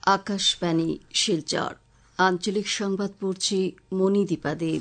আকাশবাণী শিলচর আঞ্চলিক সংবাদ পড়ছি মণিদীপা দেব।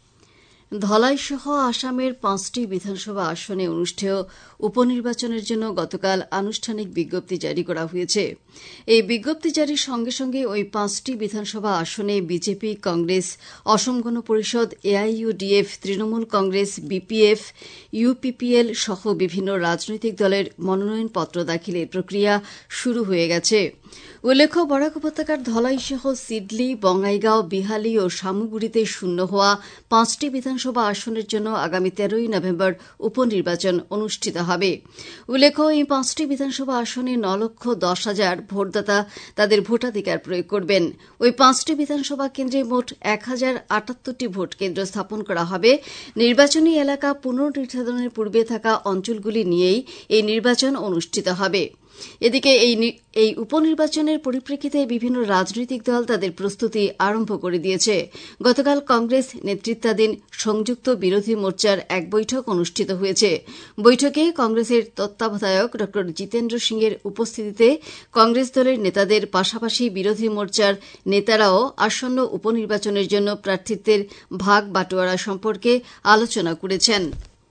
ধলাই সহ আসামের 5টি বিধানসভা আসনে অনুষ্ঠেয় উপনির্বাচনের জন্য গতকাল আনুষ্ঠানিক বিজ্ঞপ্তি জারি করা হয়েছে। এই বিজ্ঞপ্তি জারির সঙ্গে সঙ্গে ওই 5টি বিধানসভা আসনে BJP, Congress, Asom Gana Parishad, AIUDF, Trinamool Congress, BPF, UPPL সহ বিভিন্ন রাজনৈতিক দলের মনোনয়নপত্র দাখিলের প্রক্রিয়া শুরু হয়ে গেছে। উল্লেখ্য, বরাক উপত্যকার ধলাই সহ সিডলি, বঙ্গাইগাঁও, বিহালি ও সামুগুড়িতে শূন্য হওয়া 5টি বিধানসভা আসনের জন্য আগামী 13 নভেম্বর উপনির্বাচন অনুষ্ঠিত হবে। উল্লেখ্য, এই 5টি বিধানসভা আসনে 9,10,000 ভোটদাতা তাদের ভোটাধিকার প্রয়োগ করবেন। ওই 5টি বিধানসভা কেন্দ্রে মোট 1,078টি ভোট কেন্দ্র স্থাপন করা হবে। নির্বাচনী এলাকা পুনর্নির্ধারণের পূর্বে থাকা অঞ্চলগুলি নিয়েই এই নির্বাচন অনুষ্ঠিত হবে। এদিকে এই উপনির্বাচনের পরিপ্রেক্ষিতে বিভিন্ন রাজনৈতিক দল তাদের প্রস্তুতি আরম্ভ করে দিয়েছে। গতকাল কংগ্রেস নেতৃত্বাধীন সংযুক্ত বিরোধী মোর্চার এক বৈঠক অনুষ্ঠিত হয়েছে। বৈঠকে কংগ্রেসের তত্ত্বাবধায়ক ড জিতেন্দ্র সিংয়ের উপস্থিতিতে কংগ্রেস দলের নেতাদের পাশাপাশি বিরোধী মোর্চার নেতারাও আসন্ন উপনির্বাচনের জন্য প্রার্থীত্বের ভাগ বাটোয়ারা সম্পর্কে আলোচনা করেছেন।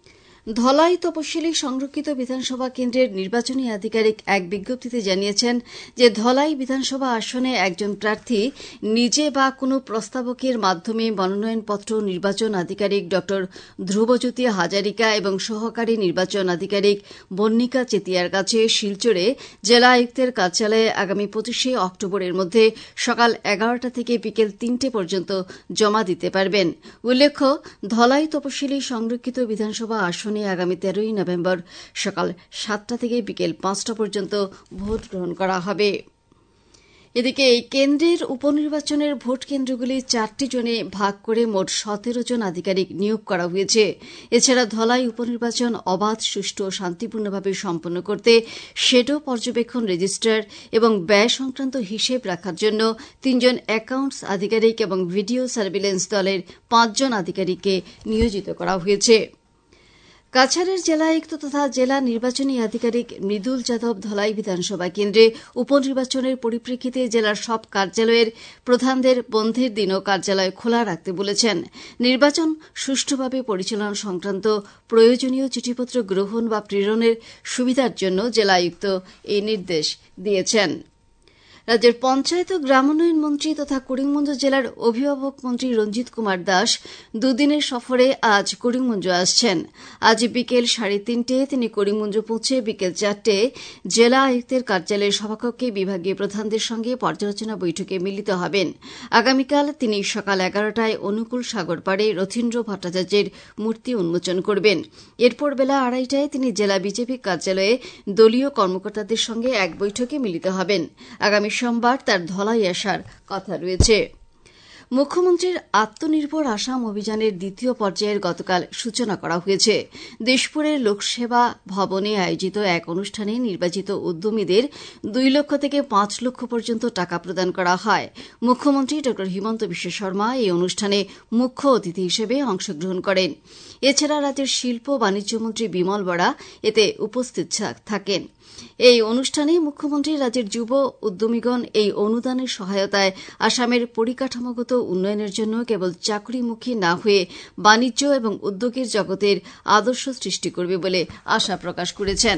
ধলাই তপশিলি সংরক্ষিত বিধানসভা কেন্দ্রের নির্বাচনী আধিকারিক এক বিজ্ঞপ্তিতে জানিয়েছেন যে ধলাই বিধানসভা আসনে একজন প্রার্থী নিজে বা কোনো প্রস্তাবকের মাধ্যমে মনোনয়নপত্র নির্বাচন আধিকারিক ড ধ্রুবজ্যোতি হাজারিকা এবং সহকারী নির্বাচন আধিকারিক বন্নিকা চেতিয়ার কাছে শিলচরে জেলা আয়ুক্তের কার্যালয়ে আগামী 25 অক্টোবরের মধ্যে সকাল 11টা থেকে বিকেল 3টে পর্যন্ত জমা দিতে পারবেন। উল্লেখ্য, ধলাই তপশিলি সংরক্ষিত বিধানসভা আসনে আগামী 13 নভেম্বর সকাল 7টা থেকে বিকেল 5টা পর্যন্ত ভোট গ্রহণ করা হবে। এদিকে এই কেন্দ্রের উপনির্বাচনের ভোট কেন্দ্রগুলি 4টি জোনে ভাগ করে মোট 17 জন আধিকারিক নিয়োগ করা হয়েছে। এছাড়া ধলাই উপনির্বাচন অবাধ, সুষ্ঠু ও শান্তিপূর্ণভাবে সম্পন্ন করতে শ্যাডো পর্যবেক্ষণ রেজিস্ট্রার এবং ব্যয় সংক্রান্ত হিসেব রাখার জন্য 3 জন অ্যাকাউন্টস আধিকারিক এবং ভিডিও সার্ভিলেন্স দলের 5 জন আধিকারিককে নিয়োজিত করা হয়েছে। কাছাড়ের জেলা আয়ুক্ত তথা জেলা নির্বাচনী আধিকারিক মৃদুল যাদব ধলাই বিধানসভা কেন্দ্রে উপনির্বাচনের পরিপ্রেক্ষিতে জেলার সব কার্যালয়ের প্রধানদের বন্ধের দিনও কার্যালয় খোলা রাখতে বলেছেন। নির্বাচন সুষ্ঠুভাবে পরিচালনা সংক্রান্ত প্রয়োজনীয় চিঠিপত্র গ্রহণ বা প্রেরণের সুবিধার জন্য জেলা আয়ুক্ত এই নির্দেশ দিয়েছেন। রাজ্যের পঞ্চায়েত ও গ্রামোন্নয়ন মন্ত্রী তথা করিমগঞ্জ জেলার অভিভাবক মন্ত্রী রঞ্জিত কুমার দাস দুদিনের সফরে আজ করিমগঞ্জ আসছেন। আজ বিকেল 3:30 তিনি করিমগঞ্জ পৌঁছে বিকেল 4টে জেলা আয়ুক্তের কার্যালয়ের সভাকক্ষে বিভাগীয় প্রধানদের সঙ্গে পর্যালোচনা বৈঠকে মিলিত হবেন। আগামীকাল তিনি সকাল 11টায় অনুকূল সাগর পাড়ে রথীন্দ্র ভট্টাচার্যের মূর্তি উন্মোচন করবেন। এরপর বেলা 2:30টায় তিনি জেলা বিজেপি কার্যালয়ে দলীয় কর্মকর্তাদের সঙ্গে এক বৈঠকে মিলিত হবেন। আগামী সোমবার তার ধলাই আসার কথা রয়েছে। মুখ্যমন্ত্রীর আত্মনির্ভর আসাম অভিযানের দ্বিতীয় পর্যায়ের গতকাল সূচনা করা হয়েছে। দেশপুরের লোকসেবা ভবনে আয়োজিত এক অনুষ্ঠানে নির্বাচিত উদ্যমীদের 2 লক্ষ থেকে 5 লক্ষ পর্যন্ত টাকা প্রদান করা হয়। মুখ্যমন্ত্রী ড হিমন্ত বিশ্ব শর্মা এই অনুষ্ঠানে মুখ্য অতিথি হিসেবে অংশগ্রহণ করেন। এছাড়া রাজ্যের শিল্প বাণিজ্য মন্ত্রী বিমল বরা এতে উপস্থিত থাকেন। এই অনুষ্ঠানে মুখ্যমন্ত্রী রাজ্যের যুব উদ্যমীগণ এই অনুদানের সহায়তায় আসামের পরিকাঠামোগত উন্নয়নের জন্য কেবল চাকরিমুখী না হয়ে বাণিজ্য এবং উদ্যোগের জগতের আদর্শ সৃষ্টি করবে বলে আশা প্রকাশ করেছেন।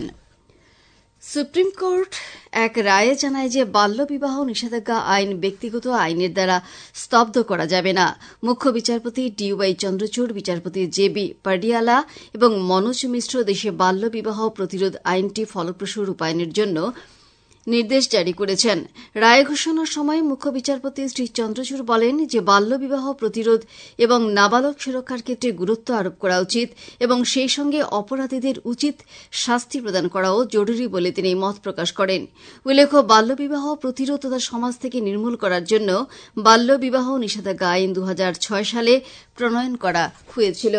সুপ্রিম কোর্ট এক রায়ে জানায় যে বাল্যবিবাহ নিষেধাজ্ঞা আইন ব্যক্তিগত আইনের দ্বারা স্তব্ধ করা যাবে না। মুখ্য বিচারপতি DY চন্দ্রচূড়, বিচারপতি JB পাডিয়ালা এবং মনোজ মিশ্র দেশে বাল্যবিবাহ প্রতিরোধ আইনটি ফলপ্রসূ রূপায়ণের জন্য নির্দেশ জারি করেছেন। রায় ঘোষণার সময় মুখ্য বিচারপতি শ্রী চন্দ্রচূড় বলেন যে বাল্যবিবাহ প্রতিরোধ এবং নাবালক সুরক্ষার ক্ষেত্রে গুরুত্ব আরোপ করা উচিত এবং সেই সঙ্গে অপরাধীদের উচিত শাস্তি প্রদান করাও জরুরি বলে তিনি মত প্রকাশ করেন। উল্লেখ্য, বাল্যবিবাহ প্রতিরোধ তথা সমাজ থেকে নির্মূল করার জন্য বাল্যবিবাহ নিষেধাজ্ঞা আইন 2006 সালে প্রণয়ন করা হয়েছিল।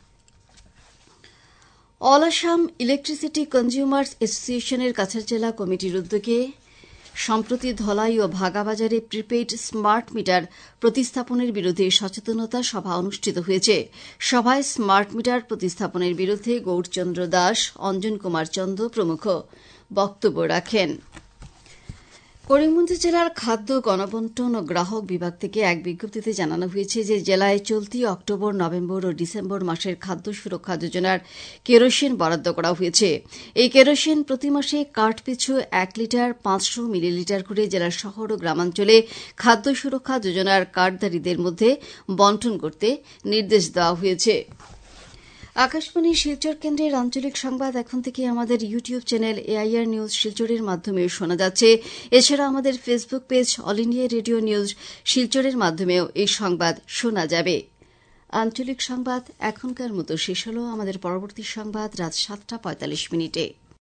অল আসাম ইলেকট্রিসিটি কনজিউমার্স অ্যাসোসিয়েশনের কাছাড় জেলা কমিটির উদ্যোগে সম্প্রতি ধলাই ও ভাগাবাজারে প্রিপেইড স্মার্ট মিটার প্রতিস্থাপনের বিরুদ্ধে সচেতনতা সভা অনুষ্ঠিত হয়েছে। সভায় স্মার্ট মিটার প্রতিস্থাপনের বিরুদ্ধে গৌরচন্দ্র দাস, অঞ্জন কুমার চন্দ প্রমুখ বক্তব্য রাখেন। করিমগঞ্জ জেলার খাদ্য গণবন্টন ও গ্রাহক বিভাগ থেকে এক বিজ্ঞপ্তিতে জানানো হয়েছে যে জেলায় চলতি অক্টোবর, নভেম্বর ও ডিসেম্বর মাসের খাদ্য সুরক্ষা যোজনার কেরোসিন বরাদ্দ করা হয়েছে। এই কেরোসিন প্রতি মাসে কার্ড পিছু 1 লিটার 500 মিলিলিটার করে জেলার শহর ও গ্রামাঞ্চলে খাদ্য সুরক্ষা যোজনার কার্ডধারীদের মধ্যে বন্টন করতে নির্দেশ দেওয়া হয়েছে। আকাশবাণী শিলচর কেন্দ্রের আঞ্চলিক সংবাদ এখন থেকে আমাদের ইউটিউব চ্যানেল এআইআর নিউজ শিলচরের মাধ্যমে শোনা যাচ্ছে। এছাড়া আমাদের Facebook page All India Radio News শিলচরের মাধ্যমেও এই সংবাদ শোনা যাবে। আঞ্চলিক সংবাদ এখনকার মতো শেষ হল। আমাদের পরবর্তী সংবাদ রাত 7:45 মিনিটে।